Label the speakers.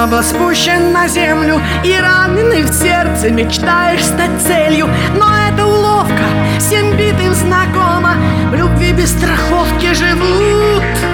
Speaker 1: снова спущен на землю, и раненый в сердце мечтаешь стать целью. Но это уловка, всем битым знакома, в любви без страховки живут